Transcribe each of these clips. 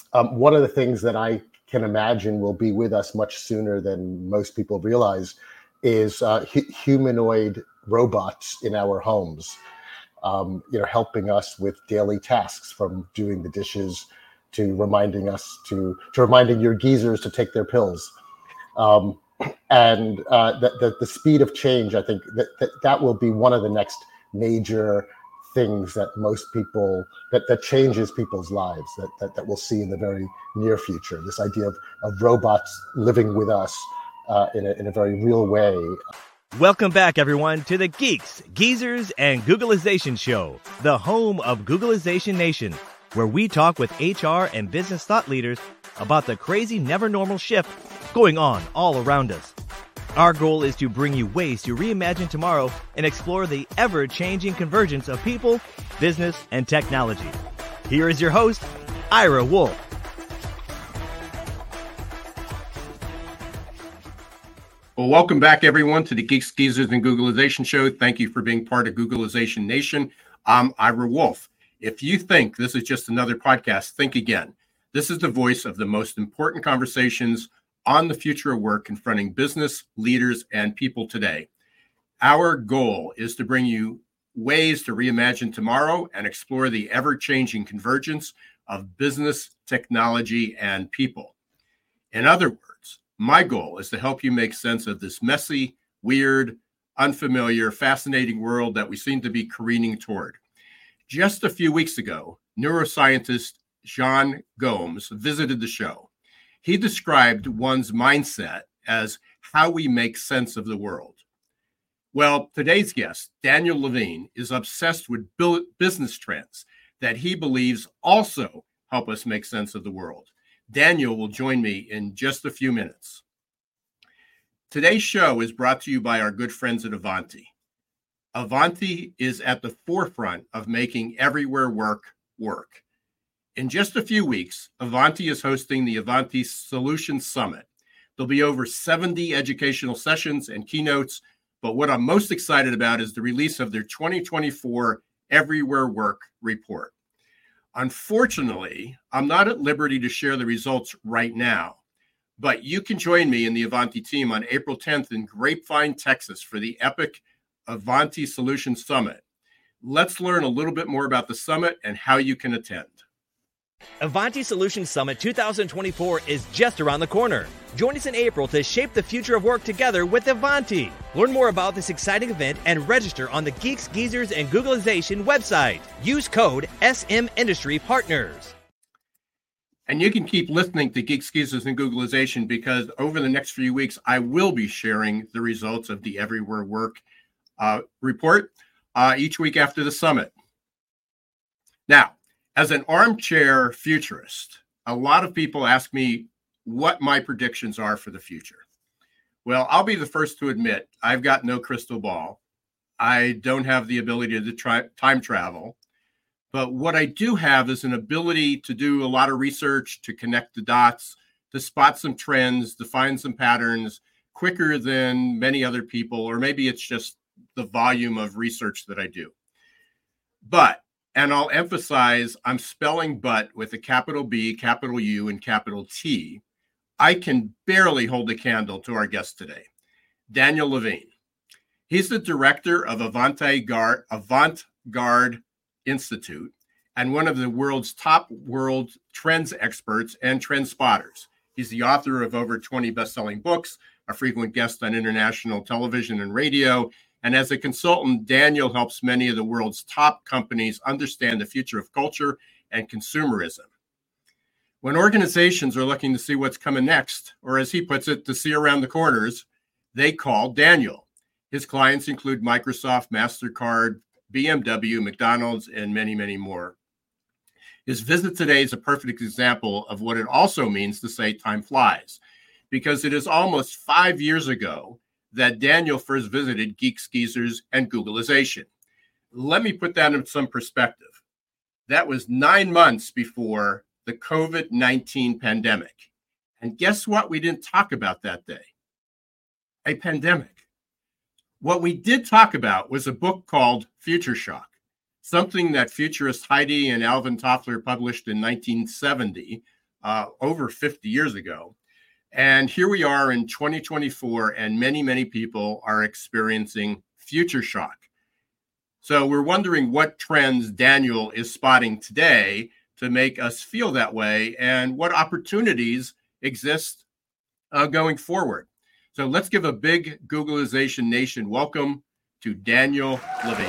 One of the things that I can imagine will be with us much sooner than most people realize is humanoid robots in our homes, helping us with daily tasks, from doing the dishes to reminding us to reminding your geezers to take their pills. And the speed of change, I think that will be one of the next major things that most people, that changes people's lives, that we'll see in the very near future. This idea of robots living with us in a very real way. Welcome back, everyone, to the Geeks, Geezers, and Googleization Show, the home of Googleization Nation, where we talk with HR and business thought leaders about the crazy, never normal shift going on all around us. Our goal is to bring you ways to reimagine tomorrow and explore the ever-changing convergence of people, business, and technology. Here is your host, Ira Wolfe. Well, welcome back, everyone, to the Geeks, Geezers, and Googleization Show. Thank you for being part of Googleization Nation. I'm Ira Wolfe. If you think this is just another podcast, think again. This is the voice of the most important conversations on the future of work confronting business, leaders, and people today. Our goal is to bring you ways to reimagine tomorrow and explore the ever-changing convergence of business, technology, and people. In other words, my goal is to help you make sense of this messy, weird, unfamiliar, fascinating world that we seem to be careening toward. Just a few weeks ago, neuroscientist Jean Gomes visited the show. He described one's mindset as how we make sense of the world. Well, today's guest, Daniel Levine, is obsessed with business trends that he believes also help us make sense of the world. Daniel will join me in just a few minutes. Today's show is brought to you by our good friends at Ivanti. Ivanti is at the forefront of making everywhere work work. In just a few weeks, Ivanti is hosting the Ivanti Solutions Summit. There'll be over 70 educational sessions and keynotes, but what I'm most excited about is the release of their 2024 Everywhere Work report. Unfortunately, I'm not at liberty to share the results right now, but you can join me and the Ivanti team on April 10th in Grapevine, Texas for the epic Ivanti Solutions Summit. Let's learn a little bit more about the summit and how you can attend. Ivanti Solutions Summit 2024 is just around the corner. Join us in April to shape the future of work together with Ivanti. Learn more about this exciting event and register on the Geeks, Geezers, and Googleization website. Use code SMIndustryPartners. And you can keep listening to Geeks, Geezers, and Googleization because over the next few weeks, I will be sharing the results of the Everywhere Work report each week after the summit. Now, as an armchair futurist, a lot of people ask me what my predictions are for the future. Well, I'll be the first to admit I've got no crystal ball. I don't have the ability to time travel. But what I do have is an ability to do a lot of research, to connect the dots, to spot some trends, to find some patterns quicker than many other people, or maybe it's just the volume of research that I do. But, and I'll emphasize, I'm spelling but with a capital B, capital U, and capital T. I can barely hold a candle to our guest today, Daniel Levine. He's the director of Avant-Garde Institute and one of the world's top world trends experts and trend spotters. He's the author of over 20 best-selling books, a frequent guest on international television and radio, and as a consultant, Daniel helps many of the world's top companies understand the future of culture and consumerism. When organizations are looking to see what's coming next, or as he puts it, to see around the corners, they call Daniel. His clients include Microsoft, MasterCard, BMW, McDonald's, and many, many more. His visit today is a perfect example of what it also means to say time flies, because it is almost 5 years ago that Daniel first visited Geeks, Geezers, and Googleization. Let me put that in some perspective. That was 9 months before the COVID-19 pandemic. And guess what we didn't talk about that day? A pandemic. What we did talk about was a book called Future Shock, something that futurists Heidi and Alvin Toffler published in 1970, over 50 years ago. And here we are in 2024, and many, many people are experiencing future shock. So we're wondering what trends Daniel is spotting today to make us feel that way, and what opportunities exist going forward. So let's give a big Googlization Nation welcome to Daniel Levine.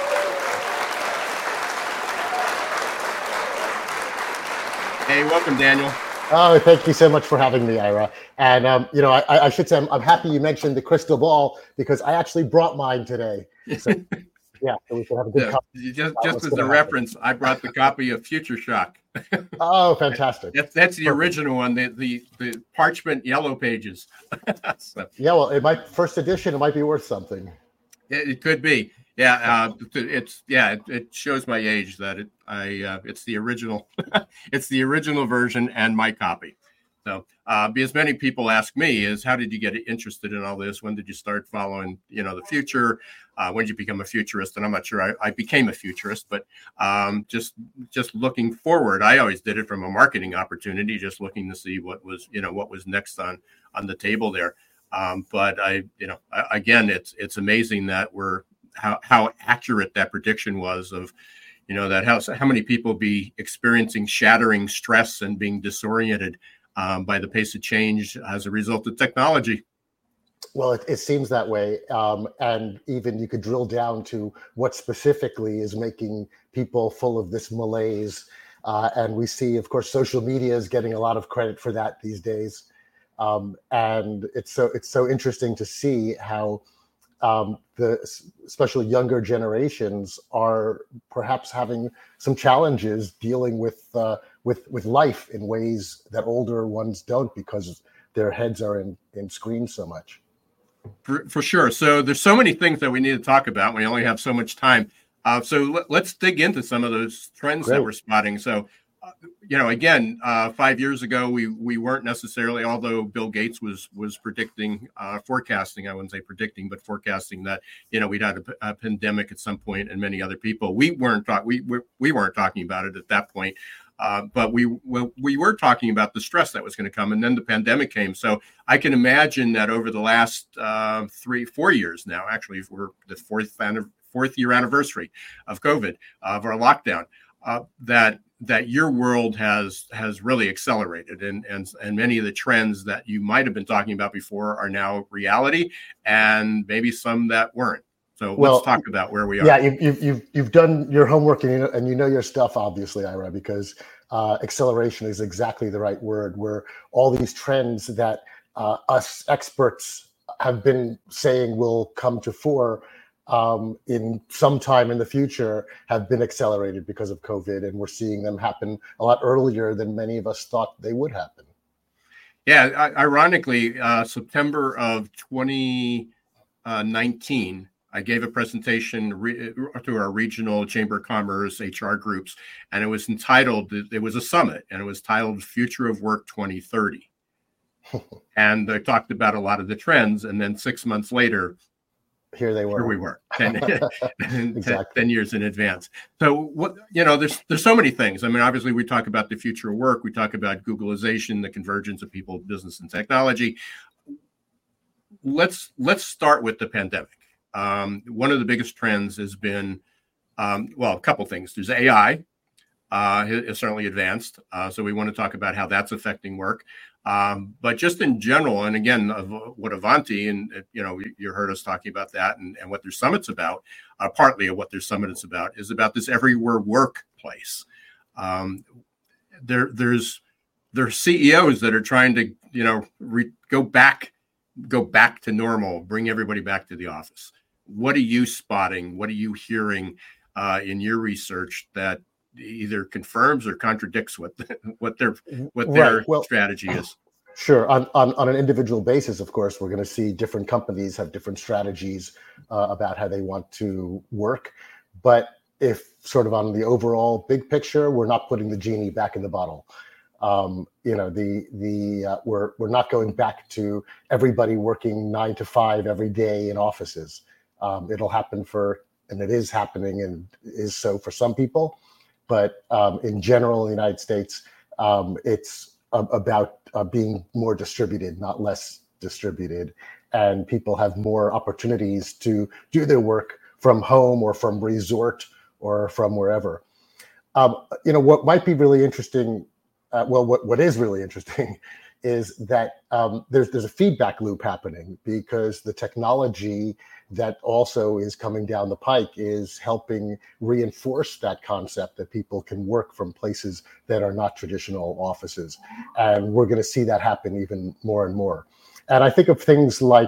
Hey, welcome, Daniel. Oh, thank you so much for having me, Ira. And, I should say I'm happy you mentioned the crystal ball, because I actually brought mine today. So, yeah, so we can have a good conversation. Just as a reference, I brought the copy of Future Shock. Oh, fantastic. That's the original one, the parchment yellow pages. So. Yeah, well, first edition, it might be worth something. It could be. Yeah, it shows my age that it's the original. It's the original version and my copy. So, because many people ask me is, how did you get interested in all this? When did you start following, the future? When did you become a futurist? And I'm not sure I became a futurist, but just looking forward, I always did it from a marketing opportunity, just looking to see what was next on the table there. But again, it's amazing that how accurate that prediction was of, that how many people be experiencing shattering stress and being disoriented by the pace of change as a result of technology. Well, it seems that way. And even you could drill down to what specifically is making people full of this malaise. And we see, of course, social media is getting a lot of credit for that these days. And it's so interesting to see how especially younger generations are perhaps having some challenges dealing with life in ways that older ones don't, because their heads are in screens so much. For sure. So there's so many things that we need to talk about. We only have so much time. So let's dig into some of those trends that we're spotting. So, again, 5 years ago, we weren't necessarily, although Bill Gates was predicting, forecasting, I wouldn't say predicting, but forecasting that, we'd had a pandemic at some point, and many other people. We weren't talking about it at that point. But we were talking about the stress that was going to come, and then the pandemic came. So I can imagine that over the last 3-4 years now, actually, we're the fourth year anniversary of COVID, of our lockdown, that your world has really accelerated, and many of the trends that you might have been talking about before are now reality, and maybe some that weren't. So let's talk about where we are. Yeah, you've done your homework, and you know your stuff, obviously, Ira, because acceleration is exactly the right word. Where all these trends that us experts have been saying will come to fore in some time in the future have been accelerated because of COVID, and we're seeing them happen a lot earlier than many of us thought they would happen. Yeah, ironically, September of 2019. I gave a presentation to our regional Chamber of Commerce HR groups, and it was a summit, and it was titled Future of Work 2030. And I talked about a lot of the trends, and then 6 months later, here we were 10 exactly. 10 years in advance. So there's so many things. I mean, obviously we talk about the future of work. We talk about Googlization, the convergence of people, business, and technology. Let's start with the pandemic. One of the biggest trends has been, a couple things. There's AI, has certainly advanced. So we want to talk about how that's affecting work. But just in general, and again, what Ivanti, and you heard us talking about that, and what their summit's about, partly of what their summit is about this everywhere workplace. There's CEOs that are trying to, go back to normal, bring everybody back to the office. What are you spotting? What are you hearing in your research that either confirms or contradicts what their strategy is? Sure. On an individual basis, of course, we're going to see different companies have different strategies about how they want to work. But if sort of on the overall big picture, we're not putting the genie back in the bottle. We're not going back to everybody working 9 to 5 every day in offices. It'll happen and it is happening, and is so for some people. But in general, in the United States, it's about being more distributed, not less distributed, and people have more opportunities to do their work from home or from resort or from wherever. What might be really interesting, what is really interesting is that there's a feedback loop happening, because the technology that also is coming down the pike is helping reinforce that concept that people can work from places that are not traditional offices. And we're going to see that happen even more and more. And I think of things like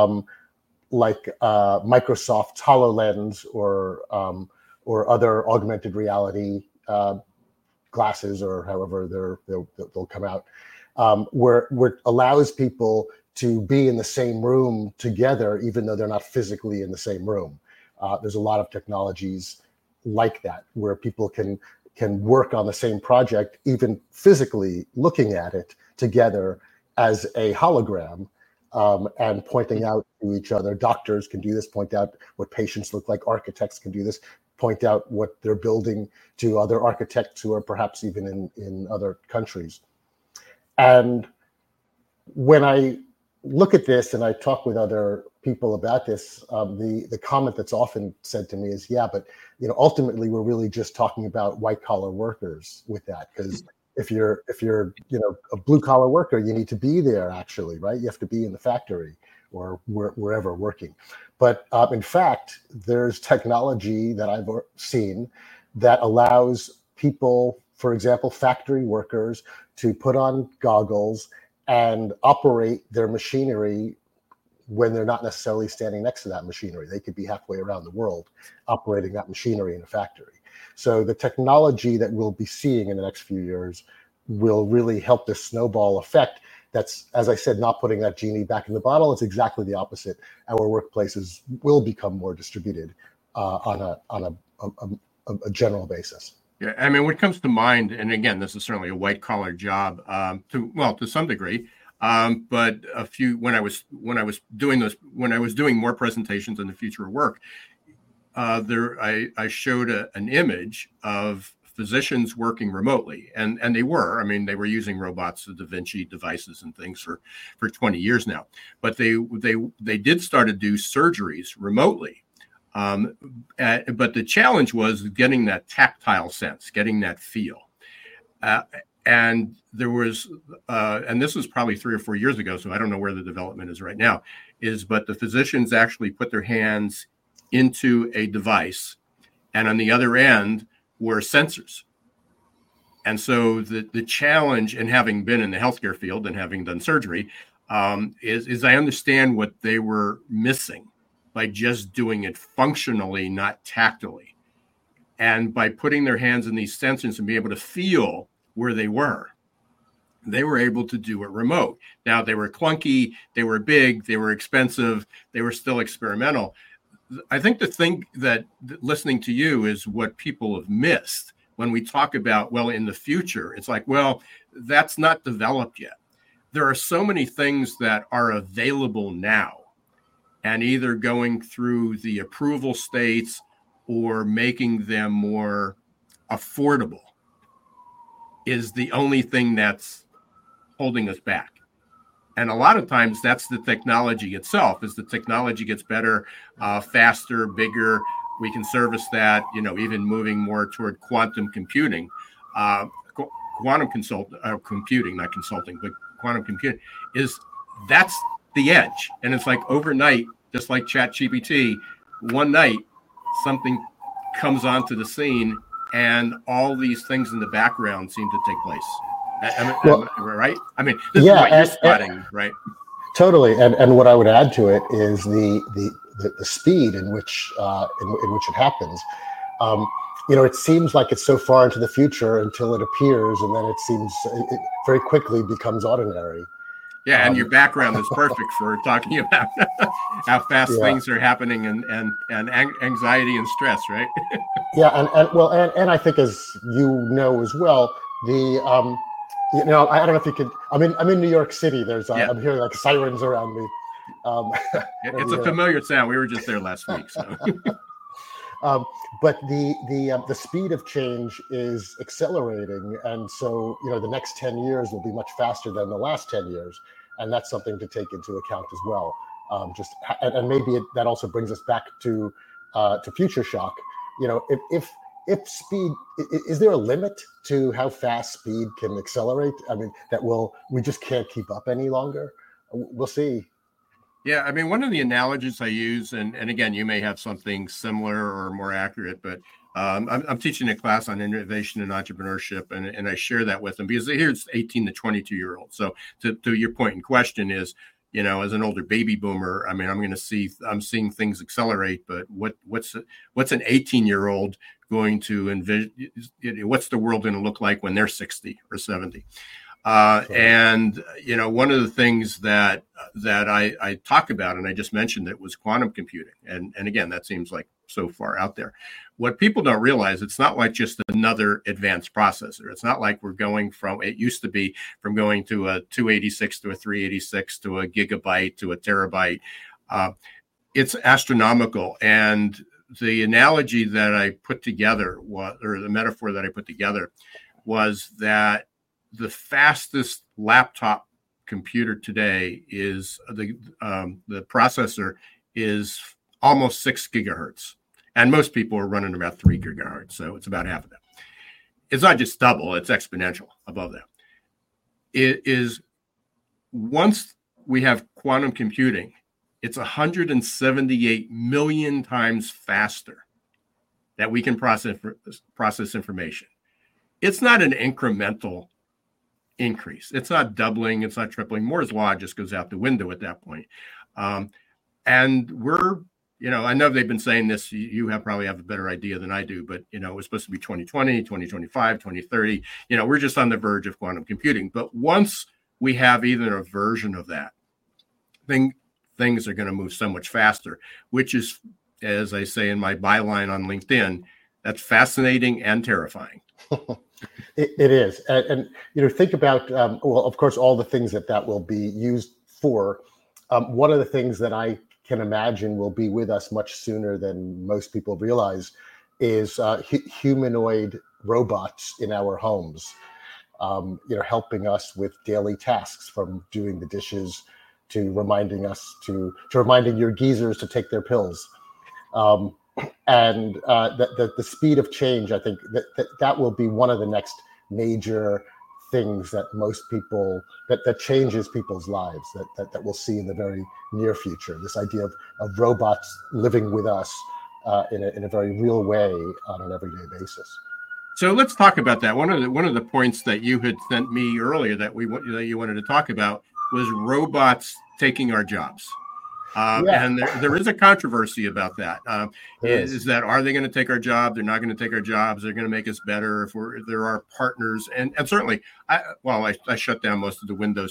Microsoft's HoloLens or other augmented reality glasses, or however they'll come out, where it allows people to be in the same room together, even though they're not physically in the same room. There's a lot of technologies like that, where people can work on the same project, even physically looking at it together as a hologram, and pointing out to each other. Doctors can do this, point out what patients look like. Architects can do this, point out what they're building to other architects who are perhaps even in other countries. And when I look at this and I talk with other people about this, the comment that's often said to me is, yeah, but ultimately we're really just talking about white collar workers with that, because if you're a blue collar worker, you need to be there, actually, right? You have to be in the factory or wherever working. But in fact, there's technology that I've seen that allows people, for example, factory workers, to put on goggles and operate their machinery when they're not necessarily standing next to that machinery. They could be halfway around the world operating that machinery in a factory. So the technology that we'll be seeing in the next few years will really help this snowball effect. That's, as I said, not putting that genie back in the bottle. It's exactly the opposite. Our workplaces will become more distributed on a general basis. Yeah, I mean, what comes to mind, and again, this is certainly a white collar job to some degree. But when I was doing more presentations on the future of work, I showed an image of physicians working remotely, and they were using robots, the Da Vinci devices and things for 20 years now, but they did start to do surgeries remotely. But the challenge was getting that tactile sense, getting that feel. And there was, and this was probably 3 or 4 years ago, so I don't know where the development is right now, but the physicians actually put their hands into a device, and on the other end were sensors. And so the challenge, and having been in the healthcare field and having done surgery, is I understand what they were missing by just doing it functionally, not tactily. And by putting their hands in these sensors and being able to feel where they were able to do it remote. Now, they were clunky, they were big, they were expensive, they were still experimental. I think the thing that listening to you is what people have missed when we talk about, well, in the future, it's like, well, that's not developed yet. There are so many things that are available now, and either going through the approval states or making them more affordable is the only thing that's holding us back. And a lot of times that's the technology itself. As the technology gets better, faster, bigger, we can service that, even moving more toward quantum computing. Quantum computing, not consulting, but quantum computing that's the edge. And it's like overnight, just like ChatGPT, one night something comes onto the scene and all these things in the background seem to take place. Right? I mean, this is what you're spotting, right? Totally. And what I would add to it is the speed in which it happens. It seems like it's so far into the future until it appears, and then it very quickly becomes ordinary. Yeah, and your background is perfect for talking about how fast things are happening and anxiety and stress, right? Yeah, and I think, as you know as well, I don't know if you could. I'm in New York City. I'm hearing like sirens around me. It's a familiar sound. We were just there last week, so. But the speed of change is accelerating, and so the next 10 years will be much faster than the last 10 years, and that's something to take into account as well. And maybe that also brings us back to future shock. If speed, is there a limit to how fast speed can accelerate? I mean, we just can't keep up any longer. We'll see. Yeah, I mean, one of the analogies I use, and again, you may have something similar or more accurate, but I'm teaching a class on innovation and entrepreneurship, and I share that with them because here's 18 to 22-year-olds. So to your point in question is, as an older baby boomer, I mean, I'm seeing things accelerate, but what's an 18-year-old going to envision? What's the world going to look like when they're 60 or 70? And one of the things that I talk about, and I just mentioned it, was quantum computing. And again, that seems like so far out there. What people don't realize, it's not like just another advanced processor. It's not like we're going from, it used to be from going to a 286 to a 386 to a gigabyte to a terabyte. It's astronomical. And the analogy that I put together or the metaphor that I put together was that the fastest laptop computer today is the processor is almost 6 gigahertz, and most people are running about 3 gigahertz, so it's about half of that. It's not just double; it's exponential above that. It is once we have quantum computing, it's 178 million times faster that we can process information. It's not an incremental increase. It's not doubling. It's not tripling. Moore's law just goes out the window at that point. And we're, I know they've been saying this. You probably have a better idea than I do, but, it was supposed to be 2020, 2025, 2030. We're just on the verge of quantum computing. But once we have either a version of that, things are going to move so much faster, which is, as I say in my byline on LinkedIn, that's fascinating and terrifying. It is. And think about, of course, all the things that will be used for. One of the things that I can imagine will be with us much sooner than most people realize is humanoid robots in our homes, helping us with daily tasks, from doing the dishes to reminding your geezers to take their pills. And the speed of change, I think that will be one of the next major things that most people, that changes people's lives, that we'll see in the very near future. This idea of robots living with us in a very real way on an everyday basis. So let's talk about that. One of the points that you had sent me earlier that you wanted to talk about was robots taking our jobs. And there is a controversy about that. Is that, are they going to take our job? They're not going to take our jobs. They're going to make us better if they're our partners. And certainly, I shut down most of the windows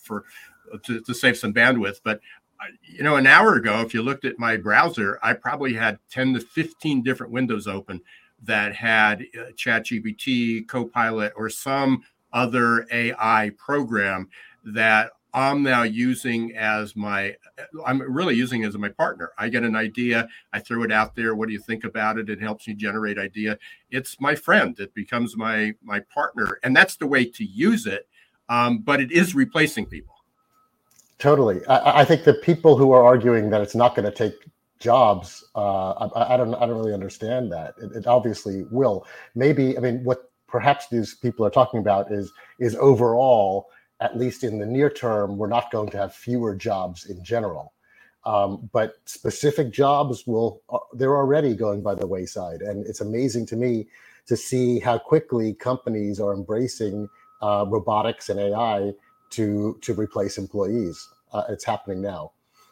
to save some bandwidth. But an hour ago, if you looked at my browser, I probably had 10 to 15 different windows open that had ChatGPT, Copilot, or some other AI program that I'm now using I'm really using as my partner. I get an idea, I throw it out there. What do you think about it? It helps me generate idea. It's my friend. It becomes my partner. And that's the way to use it. But it is replacing people. Totally. I think the people who are arguing that it's not going to take jobs, I don't really understand that. It obviously will. Maybe, what perhaps these people are talking about is overall, at least in the near term, we're not going to have fewer jobs in general. But specific jobs they're already going by the wayside. And it's amazing to me to see how quickly companies are embracing robotics and AI to replace employees. It's happening now.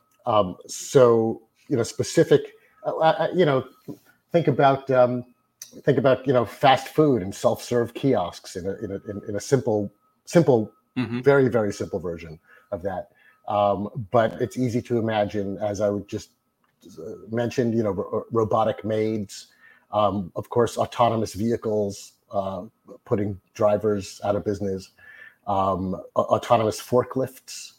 Specific, think about fast food and self-serve kiosks in a simple, mm-hmm. very, very simple version of that. But it's easy to imagine, as I would just mentioned, robotic maids, of course, autonomous vehicles, putting drivers out of business, autonomous forklifts.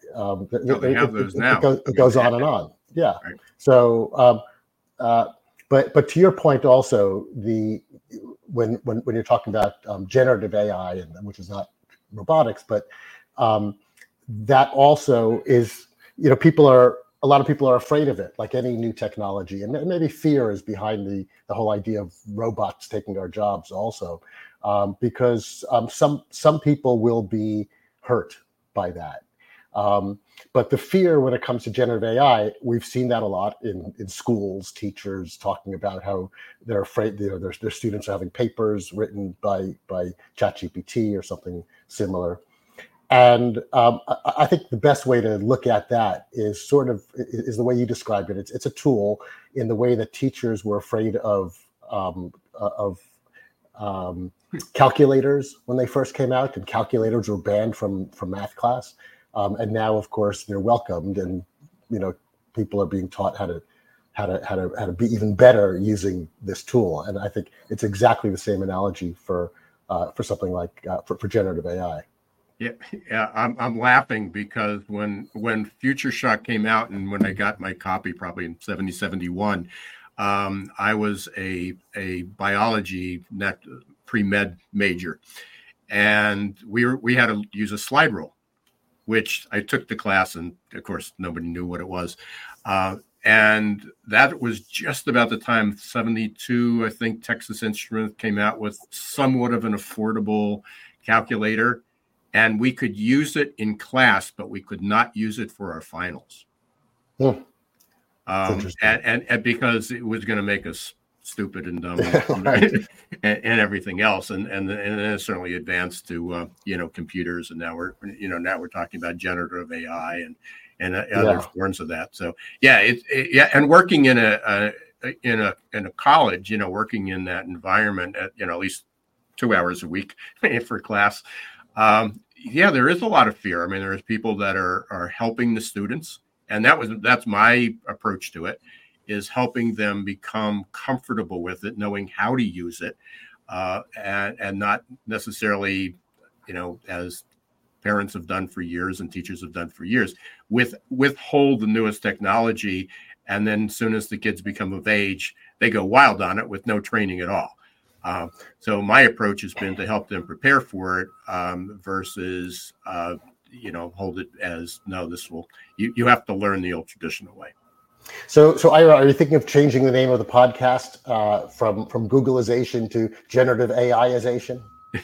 They have those now. It goes on and on. Yeah. Right. So, But to your point also, when you're talking about generative AI, and which is not robotics, but that also is, a lot of people are afraid of it, like any new technology, and maybe fear is behind the whole idea of robots taking our jobs also, because some people will be hurt by that. But the fear when it comes to generative AI, we've seen that a lot in schools, teachers talking about how they're afraid, their students are having papers written by ChatGPT or something similar. And I think the best way to look at that is the way you described it. It's a tool in the way that teachers were afraid of calculators when they first came out, and calculators were banned from math class. And now, of course, they're welcomed, and people are being taught how to be even better using this tool. And I think it's exactly the same analogy for something like for generative AI. Yeah. I'm laughing because when Future Shock came out, and when I got my copy, probably in 71, I was a biology pre-med major, and we had to use a slide rule, which I took the class, and of course nobody knew what it was. And that was just about the time, 72, I think Texas Instruments came out with somewhat of an affordable calculator, and we could use it in class, but we could not use it for our finals. And because it was going to make us stupid and dumb and everything else, and then it certainly advanced to computers, and now we're talking about generative AI and other forms of that. So and working in a college, working in that environment at least 2 hours a week for class, there is a lot of fear. I mean, there's people that are helping the students, and that's my approach to it, is helping them become comfortable with it, knowing how to use it, and not necessarily, as parents have done for years and teachers have done for years, withhold the newest technology, and then as soon as the kids become of age, they go wild on it with no training at all. So my approach has been to help them prepare for it, versus hold it as, no, you have to learn the old traditional way. So Ira, are you thinking of changing the name of the podcast from Googleization to generative AIization?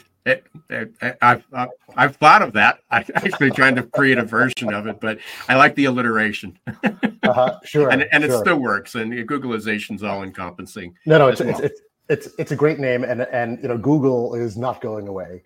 I've thought of that. I'm actually trying to create a version of it, but I like the alliteration. Sure. And it still works, and Googleization's all encompassing. No, it's a great name, and Google is not going away.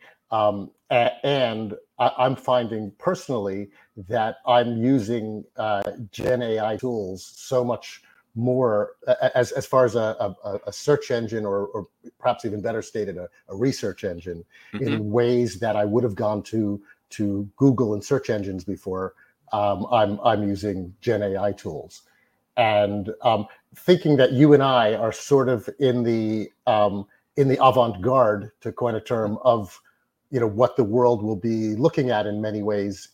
And I'm finding personally that I'm using Gen AI tools so much more as far as a search engine, or perhaps even better stated, a research engine, in ways that I would have gone to Google and search engines before. I'm using Gen AI tools, and thinking that you and I are sort of in the avant-garde, to coin a term, of what the world will be looking at in many ways.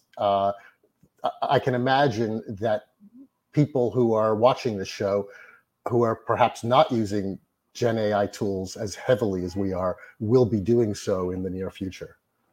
I can imagine that people who are watching this show, who are perhaps not using Gen AI tools as heavily as we are, will be doing so in the near future.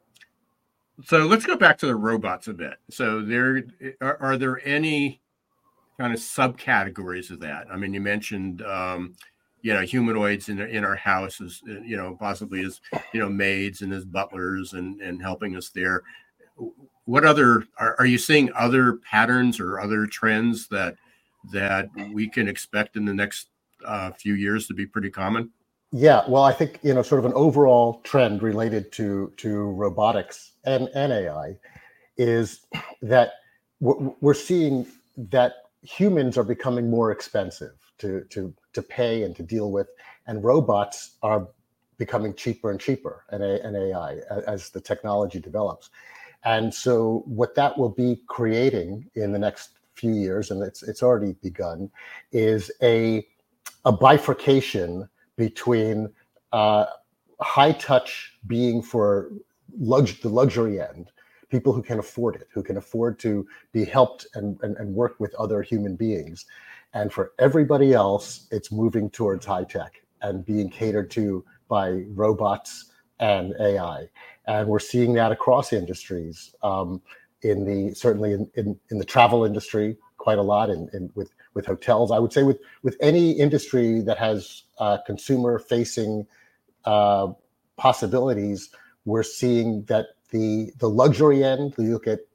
So let's go back to the robots a bit. So are there any kind of subcategories of that? I mean, you mentioned humanoids in our houses, possibly as maids and as butlers and helping us there. What other are you seeing other patterns or other trends that we can expect in the next few years to be pretty common? Yeah, well, I think sort of an overall trend related to robotics and AI is that we're seeing that humans are becoming more expensive to pay and to deal with, and robots are becoming cheaper and cheaper, and AI as the technology develops. And so what that will be creating in the next few years, and it's already begun, is a bifurcation between high touch being for the luxury end, people who can afford it, who can afford to be helped and work with other human beings, And for everybody else, it's moving towards high tech and being catered to by robots and AI. And we're seeing that across industries, certainly in the travel industry, quite a lot, with hotels. I would say with any industry that has consumer-facing possibilities, we're seeing that the luxury end. You look at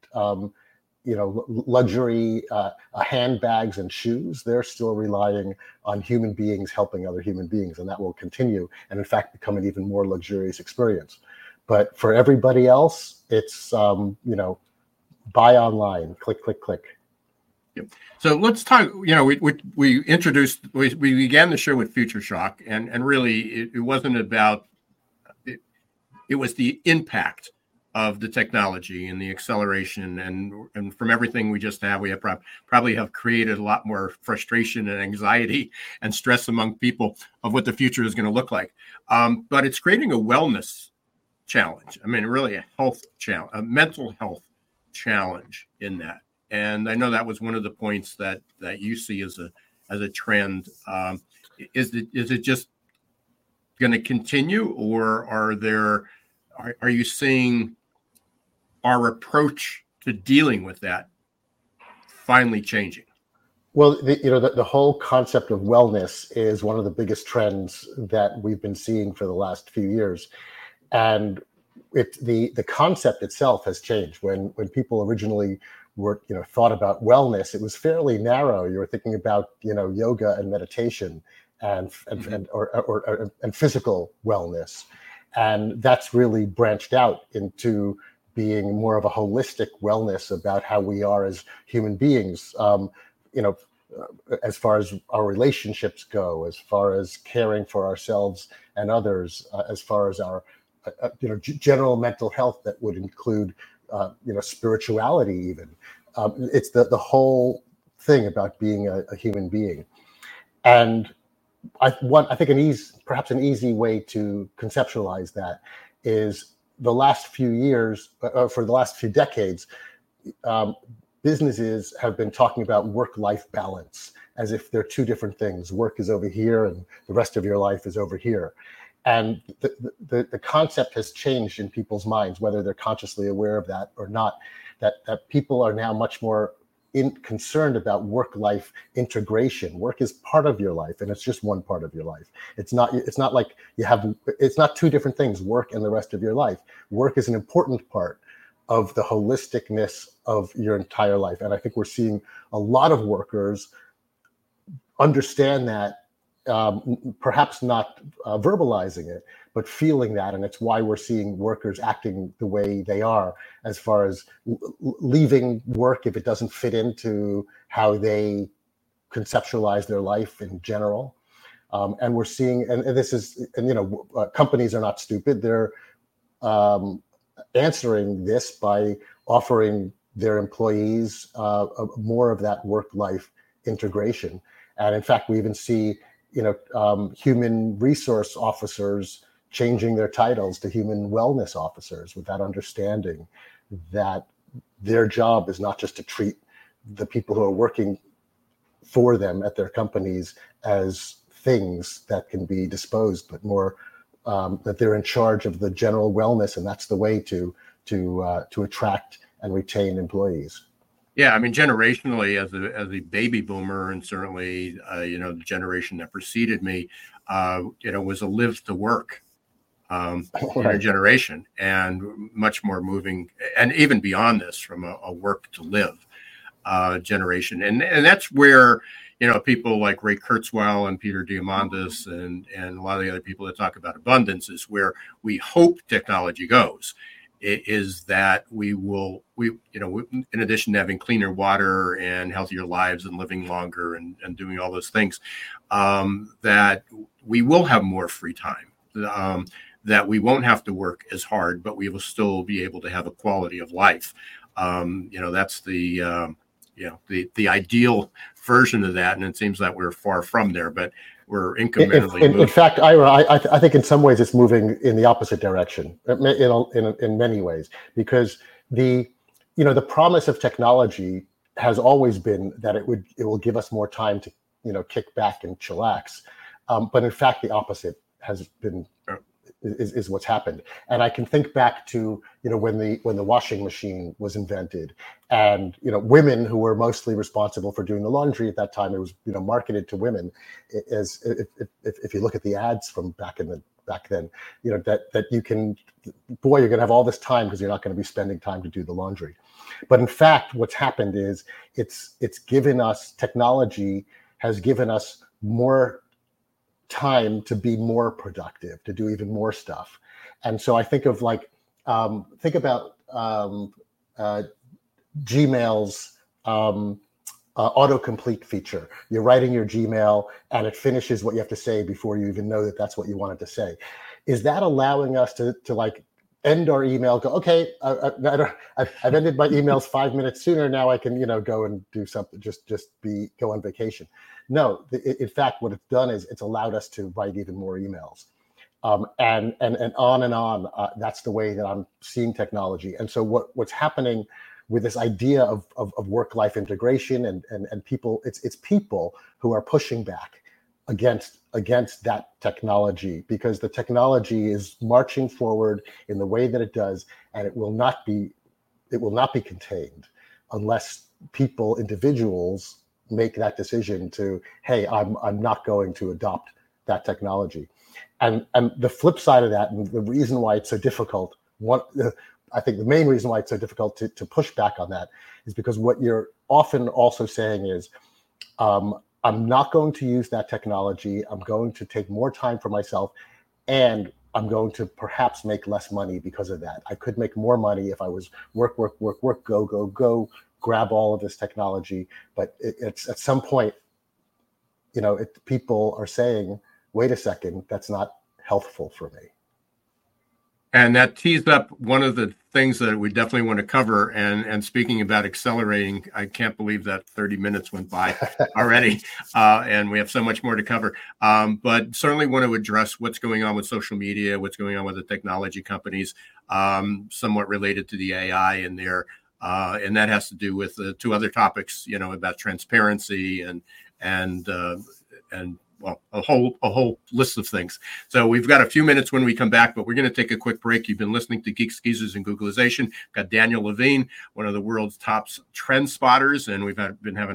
luxury handbags and shoes. They're still relying on human beings helping other human beings, and that will continue, and in fact become an even more luxurious experience. But for everybody else, it's buy online, click, click, click. Yep. So let's talk. We began the show with Future Shock, and really it wasn't about it. It was the impact of the technology and the acceleration, and from everything we just have, we have probably have created a lot more frustration and anxiety and stress among people of what the future is going to look like. But it's creating a wellness challenge. I mean, really a health challenge, a mental health challenge in that. And I know that was one of the points that you see as a trend. Is it just going to continue, or are you seeing our approach to dealing with that finally changing? Well, the whole concept of wellness is one of the biggest trends that we've been seeing for the last few years, and the concept itself has changed. When people originally were thought about wellness, it was fairly narrow. You were thinking about yoga and meditation and physical wellness, and that's really branched out into being more of a holistic wellness about how we are as human beings, as far as our relationships go, as far as caring for ourselves and others, as far as our general mental health that would include spirituality even. It's the whole thing about being a human being. And I think perhaps an easy way to conceptualize that is the last few years, for the last few decades, businesses have been talking about work-life balance as if they're two different things. Work is over here and the rest of your life is over here. And the concept has changed in people's minds, whether they're consciously aware of that or not, that people are now much more concerned about work-life integration. Work is part of your life, and it's just one part of your life. It's not like it's not two different things, work and the rest of your life. Work is an important part of the holisticness of your entire life. And I think we're seeing a lot of workers understand that, perhaps not verbalizing it, but feeling that. And it's why we're seeing workers acting the way they are, as far as leaving work if it doesn't fit into how they conceptualize their life in general. And we're seeing, companies are not stupid. They're answering this by offering their employees more of that work-life integration. And in fact, we even see human resource officers changing their titles to human wellness officers, with that understanding that their job is not just to treat the people who are working for them at their companies as things that can be disposed, but more that they're in charge of the general wellness, and that's the way to attract and retain employees. Yeah, I mean, generationally, as a baby boomer, and certainly, the generation that preceded me, was a live to work generation, and much more moving, and even beyond this, from a work to live generation, and that's where people like Ray Kurzweil and Peter Diamandis and a lot of the other people that talk about abundance is where we hope technology goes. Is that we in addition to having cleaner water and healthier lives and living longer and doing all those things, that we will have more free time, that we won't have to work as hard, but we will still be able to have a quality of life. That's the ideal version of that, and it seems that we're far from there, but we're incrementally moving. In fact, Ira, I think in some ways it's moving in the opposite direction in many ways, because the promise of technology has always been that it will give us more time kick back and chillax. But in fact, the opposite has been is what's happened. And I can think back to when the washing machine was invented, and women who were mostly responsible for doing the laundry at that time. It was marketed to women as if you look at the ads from back then, that you can, boy, you're going to have all this time because you're not going to be spending time to do the laundry. But in fact, what's happened is it's given us, technology has given us more time to be more productive, to do even more stuff. And so I think of think about Gmail's autocomplete feature. You're writing your Gmail and it finishes what you have to say before you even know that that's what you wanted to say. Is that allowing us to end our email, go, okay, I've ended my emails 5 minutes sooner. Now I can, go and do something, go on vacation. No, in fact, what it's done is it's allowed us to write even more emails. And on and on. That's the way that I'm seeing technology. And so what's happening with this idea of work-life integration and people, it's people who are pushing back against that technology, because the technology is marching forward in the way that it does, and it will not be contained unless individuals make that decision to, hey, I'm not going to adopt that technology. And the flip side of that, and the reason why it's so difficult, I think the main reason why it's so difficult to push back on that is because what you're often also saying is, I'm not going to use that technology. I'm going to take more time for myself, and I'm going to perhaps make less money because of that. I could make more money if I was work, go, grab all of this technology. But it's at some point, people are saying, wait a second, that's not healthful for me. And that tees up one of the things that we definitely want to cover. And speaking about accelerating, I can't believe that 30 minutes went by already. And we have so much more to cover. But certainly want to address what's going on with social media, what's going on with the technology companies, somewhat related to the AI in there. And that has to do with two other topics, about transparency and well, a whole list of things. So we've got a few minutes when we come back, but we're going to take a quick break. You've been listening to Geeks, Geezers, and Googlization. Got Daniel Levine, one of the world's top trend spotters, and we've been having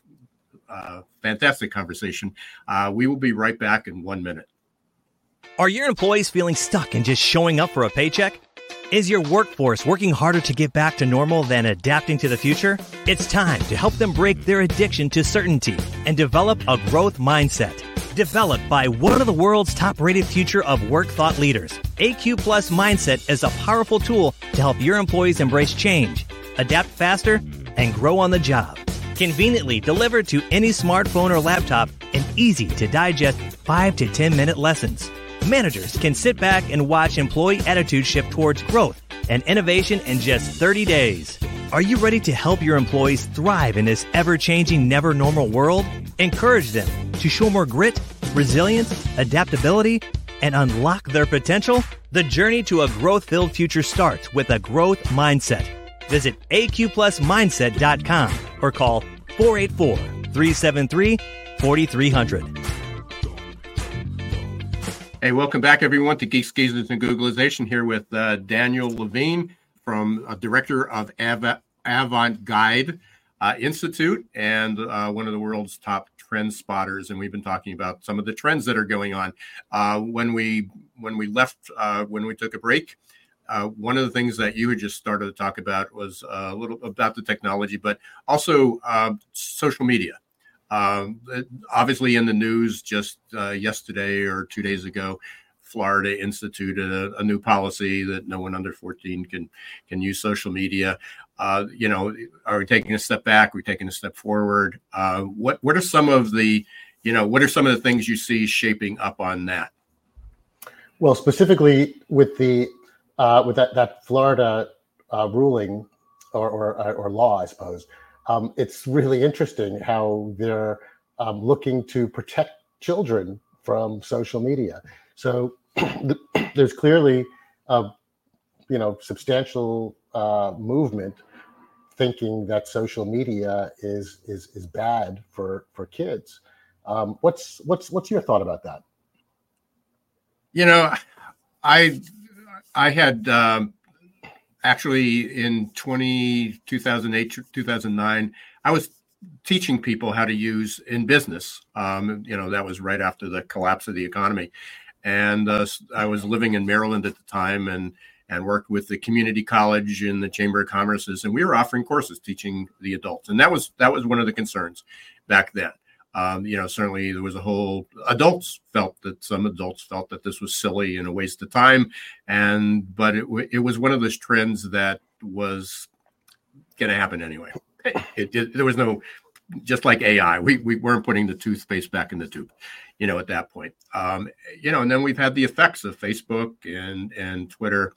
a fantastic conversation. We will be right back in 1 minute. Are your employees feeling stuck and just showing up for a paycheck? Is your workforce working harder to get back to normal than adapting to the future? It's time to help them break their addiction to certainty and develop a growth mindset. Developed by one of the world's top-rated future of work thought leaders, AQ Plus Mindset is a powerful tool to help your employees embrace change, adapt faster, and grow on the job. Conveniently delivered to any smartphone or laptop and easy to digest 5 to 10 minute lessons. Managers can sit back and watch employee attitude shift towards growth and innovation in just 30 days. Are you ready to help your employees thrive in this ever-changing, never-normal world? Encourage them to show more grit, resilience, adaptability, and unlock their potential? The journey to a growth-filled future starts with a growth mindset. Visit aqplusmindset.com or call 484-373-4300. Hey, welcome back, everyone, to Geeks, Geezers, and Googlization, here with Daniel Levine, director of Avant-Guide Institute and one of the world's top trend spotters. And we've been talking about some of the trends that are going on. When we took a break, one of the things that you had just started to talk about was a little about the technology, but also social media. Obviously in the news just yesterday or 2 days ago, Florida instituted a new policy that no one under 14 can use social media. Are we taking a step back? Are we taking a step forward? What are some of the things you see shaping up on that? Well, specifically with that Florida ruling or law, I suppose. It's really interesting how they're looking to protect children from social media. So there's clearly, substantial movement thinking that social media is bad for kids. What's your thought about that? You know, I had actually in 2008, 2009, I was teaching people how to use in business. That was right after the collapse of the economy. And I was living in Maryland at the time and worked with the community college and the Chamber of Commerce's, and we were offering courses teaching the adults. And that was one of the concerns back then. Certainly there was some adults felt that this was silly and a waste of time. But it was one of those trends that was going to happen anyway. There was no, just like AI, we weren't putting the toothpaste back in the tube, at that point. And then we've had the effects of Facebook and Twitter.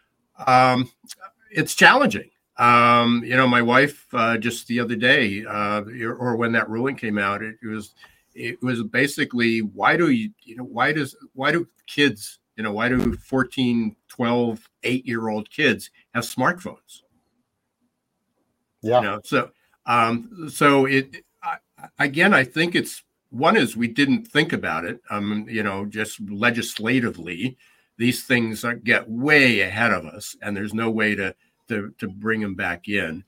It's challenging. My wife just the other day, or when that ruling came out, it was basically, why do kids, why do 14, 12, 8-year-old kids have smartphones? Yeah. Again, I think one is we didn't think about it. Just legislatively, these things get way ahead of us, and there's no way to bring them back in.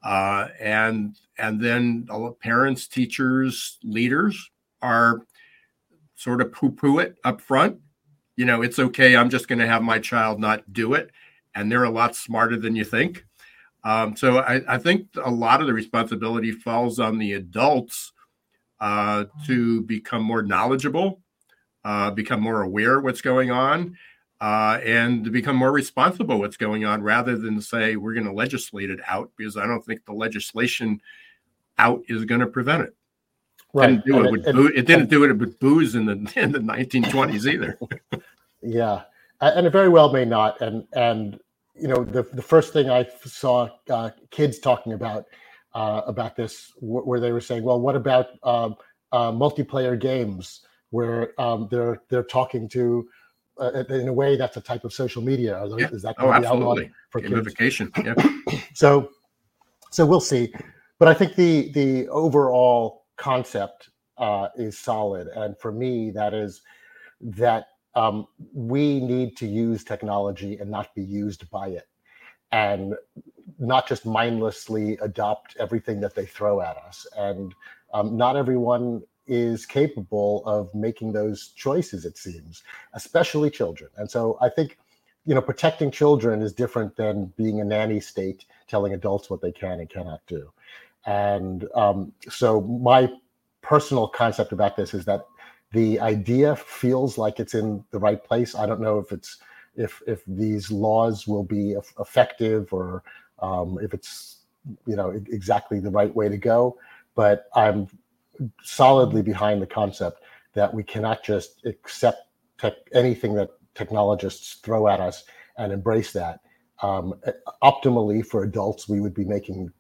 And then parents, teachers, leaders are sort of poo-poo it up front. It's okay. I'm just going to have my child not do it. And they're a lot smarter than you think. So I think a lot of the responsibility falls on the adults to become more knowledgeable, become more aware of what's going on, and to become more responsible what's going on, rather than say we're going to legislate it out, because I don't think the legislation out is going to prevent it. Right. It didn't do it with booze in the 1920s either. Yeah, and it very well may not. And the first thing I saw kids talking about this, where they were saying, well, what about multiplayer games where they're talking to in a way that's a type of social media? Is that going to be outlawed for gamification? Kids? Yeah. So we'll see. But I think the overall concept is solid, and for me, that is that we need to use technology and not be used by it, and not just mindlessly adopt everything that they throw at us. And not everyone is capable of making those choices, it seems, especially children. And so I think, protecting children is different than being a nanny state telling adults what they can and cannot do. And so my personal concept about this is that the idea feels like it's in the right place. I don't know if these laws will be effective, or if it's exactly the right way to go. But I'm solidly behind the concept that we cannot just accept anything that technologists throw at us and embrace that. Optimally, for adults, we would be making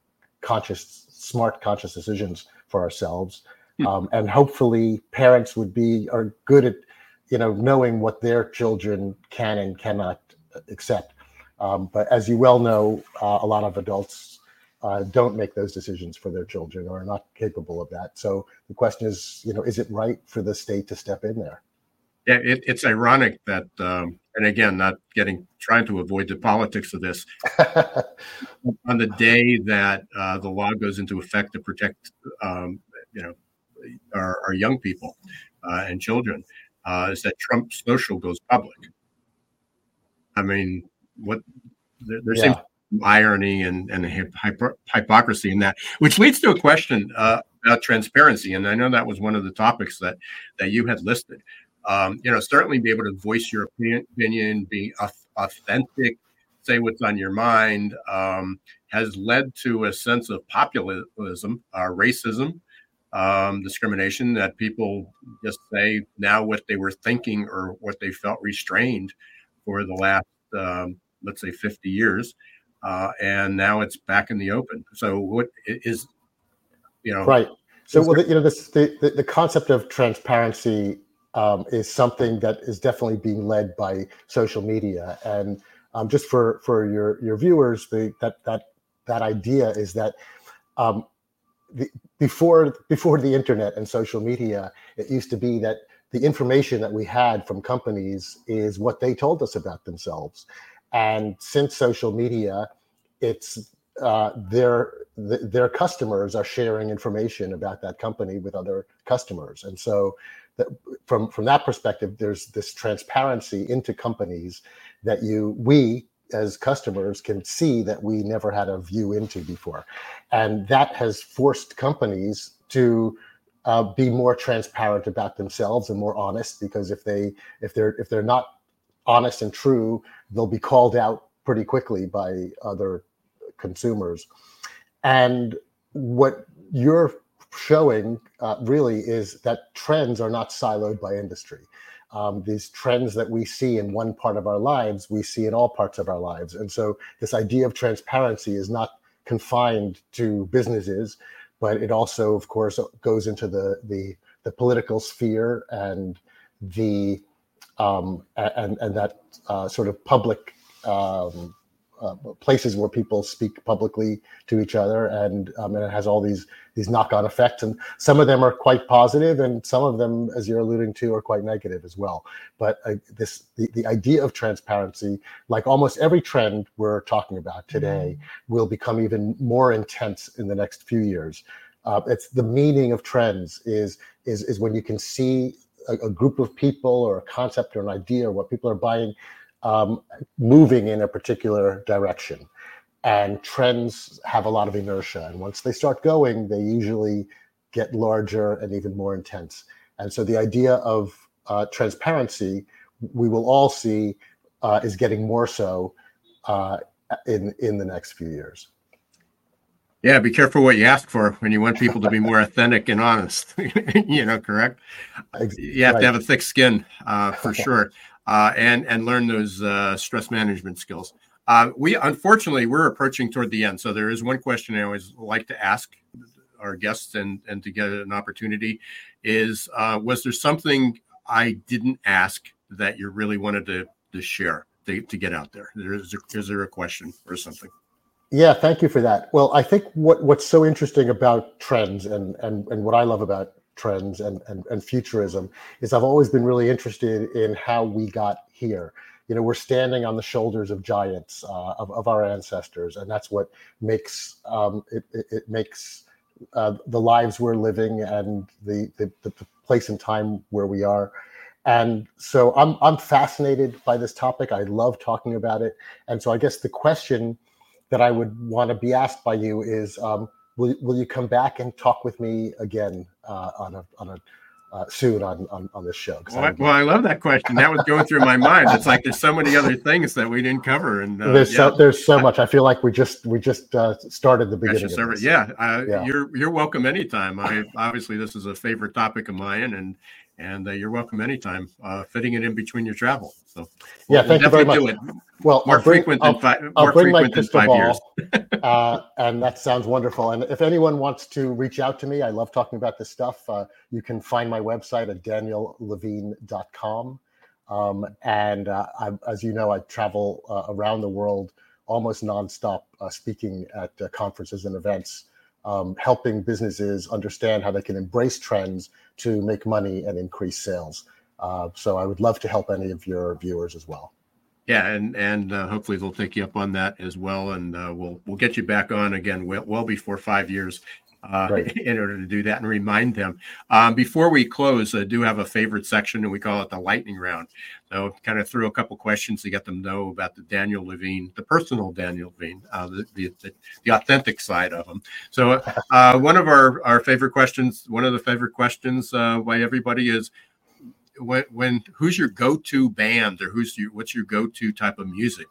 smart conscious decisions for ourselves. And hopefully parents are good at, knowing what their children can and cannot accept. But as you well know, a lot of adults don't make those decisions for their children, or are not capable of that. So the question is, is it right for the state to step in there? Yeah, it's ironic that, and again, trying to avoid the politics of this, on the day that the law goes into effect to protect, our young people and children, is that Trump Social goes public. I mean, there seems irony and hypocrisy in that, which leads to a question about transparency. And I know that was one of the topics that you had listed. Certainly be able to voice your opinion, be authentic, say what's on your mind, has led to a sense of populism, racism, discrimination, that people just say now what they were thinking or what they felt restrained for the last, let's say, 50 years. And now it's back in the open. So what is, right. So, the concept of transparency is something that is definitely being led by social media. And just for your viewers, that idea is that before the internet and social media, it used to be that the information that we had from companies is what they told us about themselves. And since social media, it's their customers are sharing information about that company with other customers. And so from that perspective, there's this transparency into companies that we as customers can see that we never had a view into before. And that has forced companies to be more transparent about themselves and more honest, because if they're not honest and true, they'll be called out pretty quickly by other consumers. And what you're showing really is that trends are not siloed by industry. These trends that we see in one part of our lives, we see in all parts of our lives. And so this idea of transparency is not confined to businesses, but it also, of course, goes into the political sphere and the and that sort of public places where people speak publicly to each other, and it has all these knock-on effects, and some of them are quite positive, and some of them, as you're alluding to, are quite negative as well. But the idea of transparency, like almost every trend we're talking about today, will become even more intense in the next few years. It's the meaning of trends is when you can see a group of people or a concept or an idea or what people are buying moving in a particular direction. And trends have a lot of inertia. And once they start going, they usually get larger and even more intense. And so the idea of transparency, we will all see, is getting more so in the next few years. Yeah, be careful what you ask for when you want people to be more authentic and honest. Correct? You have to have a thick skin for sure. And learn those stress management skills. Unfortunately, we're approaching toward the end. So there is one question I always like to ask our guests and to get an opportunity is, was there something I didn't ask that you really wanted to share to get out there? Is there a question or something? Yeah, thank you for that. Well, I think what's so interesting about trends and what I love about trends and futurism is I've always been really interested in how we got here. We're standing on the shoulders of giants, of our ancestors, and that's what makes it makes the lives we're living and the place and time where we are. And so I'm fascinated by this topic. I love talking about it. And so I guess the question that I would want to be asked by you is, will you come back and talk with me again soon on this show? Well, I love that question. That was going through my mind. It's like there's so many other things that we didn't cover, and there's so much. I feel like we just started the beginning. Of this. You're welcome anytime. Obviously this is a favorite topic of mine, and you're welcome anytime. Fitting it in between your travel. So thank you very much. Do it. Well, more frequent than 5 years. And that sounds wonderful. And if anyone wants to reach out to me, I love talking about this stuff. You can find my website at daniellevine.com. As you know, I travel around the world almost nonstop, speaking at conferences and events, helping businesses understand how they can embrace trends to make money and increase sales. So I would love to help any of your viewers as well. Yeah, and hopefully they'll take you up on that as well, and we'll get you back on again well before 5 years in order to do that and remind them. Before we close, I do have a favorite section, and we call it the lightning round. So kind of threw a couple questions to get them to know about the Daniel Levine, the personal Daniel Levine, the authentic side of him. So one of our favorite questions, by everybody is, who's your go-to band, or what's your go-to type of music?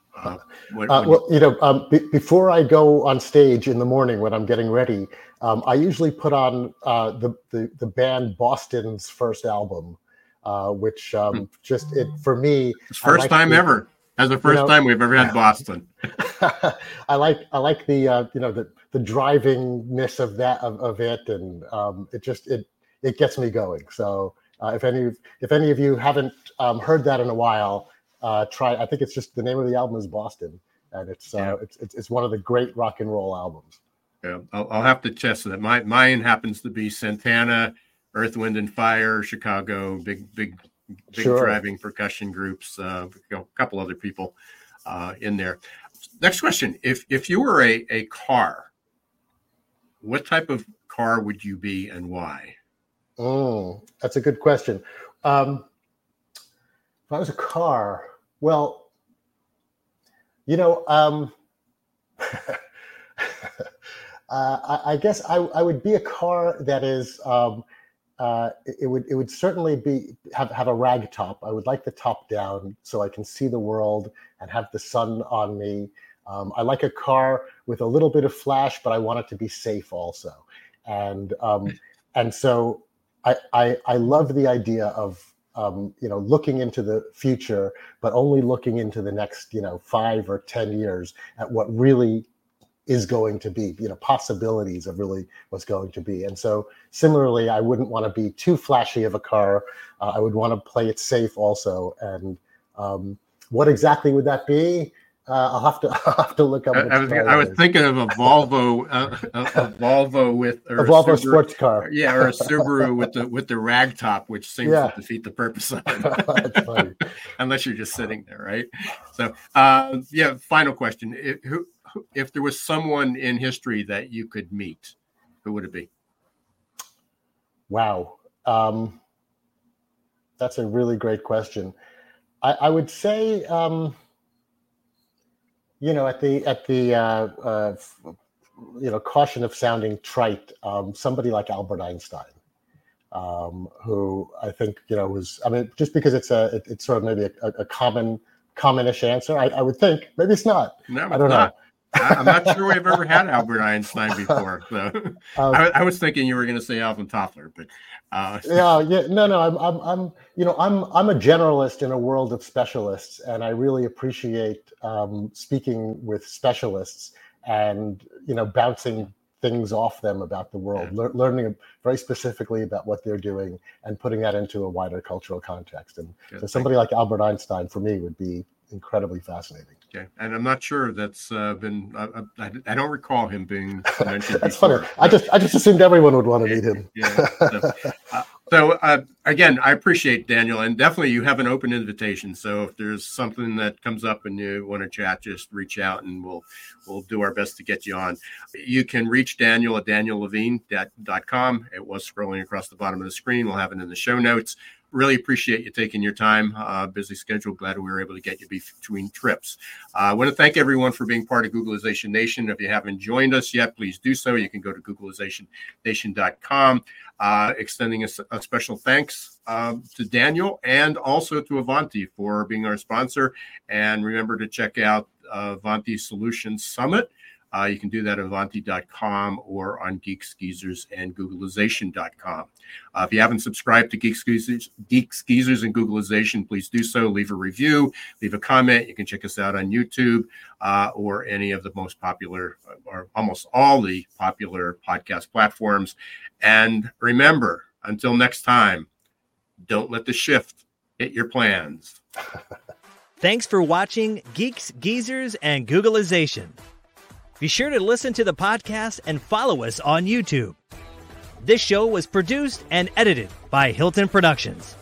Before I go on stage in the morning when I'm getting ready, I usually put on the band Boston's first album, which for me, it's first time ever. That's the first time we've ever had Boston. I like the drivingness of it, and it gets me going. So. If any of you haven't heard that in a while, try. I think it's just the name of the album is Boston, and it's one of the great rock and roll albums. Yeah, I'll have to test that. Mine happens to be Santana, Earth, Wind and Fire, Chicago, big Sure. driving percussion groups, a couple other people in there. Next question. If you were a car, what type of car would you be and why? That's a good question. If I was a car, well, I guess I would be a car that is, it would certainly have a rag top. I would like the top down so I can see the world and have the sun on me. I like a car with a little bit of flash, but I want it to be safe also. And so I love the idea of looking into the future, but only looking into the next 5 or 10 years at what really is going to be, possibilities of really what's going to be. And so similarly, I wouldn't want to be too flashy of a car. I would want to play it safe also. And what exactly would that be? I'll have to look up. I was thinking of a Volvo, a Volvo with a Volvo sports car. Yeah, or a Subaru with the rag top, which seems to defeat the purpose of it. That's funny. Unless you're just sitting there, right? So, final question: if there was someone in history that you could meet, who would it be? Wow, that's a really great question. I would say. At the caution of sounding trite, somebody like Albert Einstein, who I think was, just because it's sort of maybe a commonish answer. I would think maybe it's not. No, I don't know. I'm not sure we've ever had Albert Einstein before. So I was thinking you were going to say Alvin Toffler, but no. I'm a generalist in a world of specialists, and I really appreciate speaking with specialists and bouncing things off them about the world, learning very specifically about what they're doing and putting that into a wider cultural context. And so somebody like Albert Einstein for me would be incredibly fascinating. Okay, and I'm not sure that's been. I don't recall him being mentioned. That's before. Funny. I just assumed everyone would want to meet him. Yeah. So again, I appreciate Daniel, and definitely you have an open invitation. So if there's something that comes up and you want to chat, just reach out, and we'll do our best to get you on. You can reach Daniel at daniellevine.com. It was scrolling across the bottom of the screen. We'll have it in the show notes. Really appreciate you taking your time. Busy schedule. Glad we were able to get you between trips. I want to thank everyone for being part of Googlization Nation. If you haven't joined us yet, please do so. You can go to googlizationnation.com. Extending a special thanks to Daniel and also to Ivanti for being our sponsor. And remember to check out Ivanti Solutions Summit. You can do that at Avanti.com or on Geeks, Geezers, and Googlization.com. If you haven't subscribed to Geeks, Geezers, and Googlization, please do so. Leave a review, leave a comment. You can check us out on YouTube or any of the most popular, or almost all the popular podcast platforms. And remember, until next time, don't let the shift hit your plans. Thanks for watching Geeks, Geezers, and Googlization. Be sure to listen to the podcast and follow us on YouTube. This show was produced and edited by Hilton Productions.